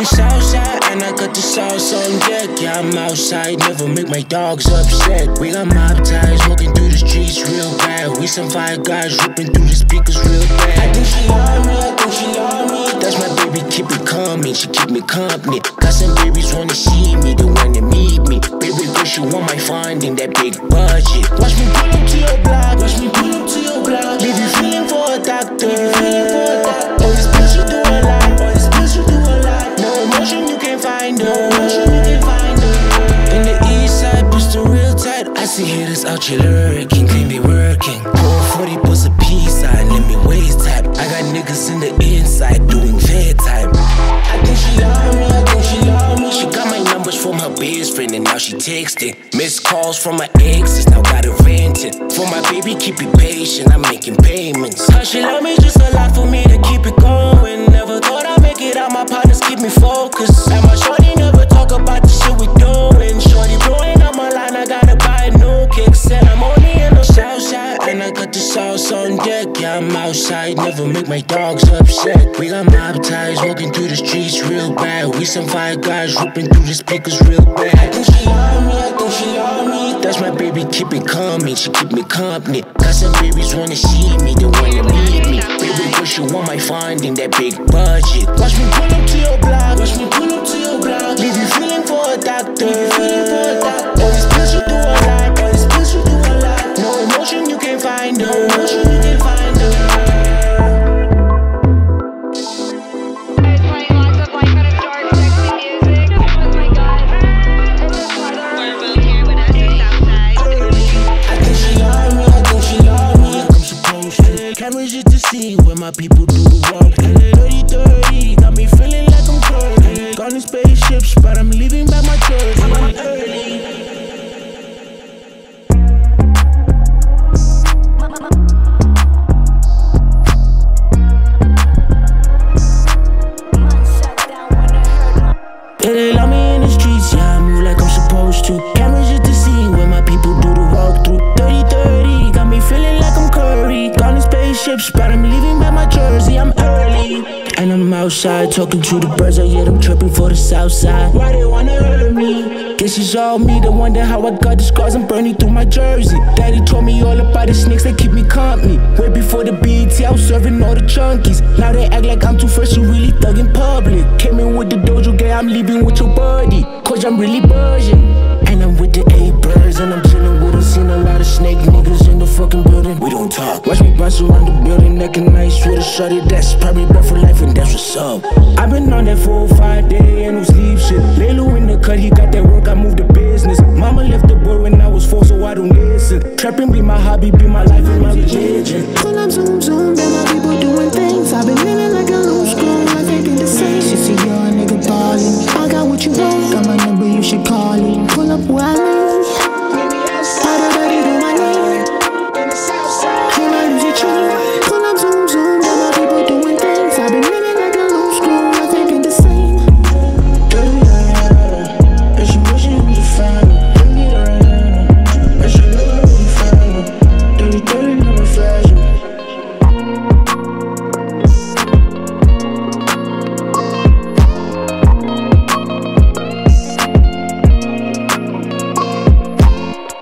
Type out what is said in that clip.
the south side and I got the sauce on deck. Yeah, I'm outside, never make my dogs upset. We got mob ties, walking through the streets real bad. We some fire guys ripping through the speakers real bad. I think she love me, I think she love me. That's my baby, keep it coming, she keep me company. Got some babies wanna see me, they wanna meet me. Baby girl, she want my funding, that big budget. Watch me pull up to your block, watch me pull up to your block. Leave you feeling for a doctor, all this bitch you do a lot, all this bitch you do a lot. No emotion you can't find her, no emotion you can't find her. In the east side, Bristol real tight. I see haters out here lurking, claim they working. 40 bus a peace sign, let me waste time. I got niggas in the inside doing fair time. I think she love me, I think she love me. She got my numbers from her best friend and now she texting. Missed calls from my exes, now got her rented. For my baby, keep it patient, I'm making payments. How she love me just a lot for me to keep it going. Never thought I'd make it out, my partners keep me focused. And my shorty never talk about the shit we doing. Shorty blowing up my line, I gotta buy a new kick. Said I'm only in the south side and I got the sauce on deck. Yeah, I'm outside, never make my dogs upset. We got mob ties, walking through the streets real bad. We some fire guys ripping through the speakers real bad. I think she love me, I think she love me. That's my baby, keep it coming, she keep me company. Got some babies wanna see me, they wanna meet me. Baby girl, she want my funding, that big budget. Watch me pull up to your block, watch me pull up to your block. Leave you feeling for a doctor, leave you feeling for a doctor. All this bitch you do a lot, all this bitch you do a lot. No emotion you can't find her, no emotion you can't find her. Can't wait just to see where my people do the work. 30-30, got me feeling like I'm curving. Gone in spaceships, but I'm leaving back my church. I'm early. Yeah, they love me in the streets, yeah, I move like I'm supposed to. Can't wait just to see where my people do the walk through. 30-30, got me feeling like I'm Curry. Gone in spaceships, but I'm leaving back my jersey, I'm early. And I'm outside, talking to the birds, I hear them tripping for the south side. Why they wanna hurt me? Guess it's all me, they wonder how I got the scars, I'm burning through my jersey. Daddy told me all about the snakes, they keep me company. Way before the BET, I was serving all the junkies. Now they act like I'm too fresh, you really thug in public. Came in with the dojo gang, I'm leaving with your buddy. Cause I'm really buzzing. And I'm with the 8 birds, and I'm chilling with them. Seen a lot of snake niggas in the fucking building. We don't talk. Watch me bounce around the building, neck and nice with a shorty that's probably bred for life, and that's what's up. I've been on that 4-5 day and no sleep shit. Lay low in the cut, he got that work, I moved the business. Mama left the boy when I was 4, so I don't listen. Trapping be my hobby, be my life and my religion. Pull up, zoom, zoom.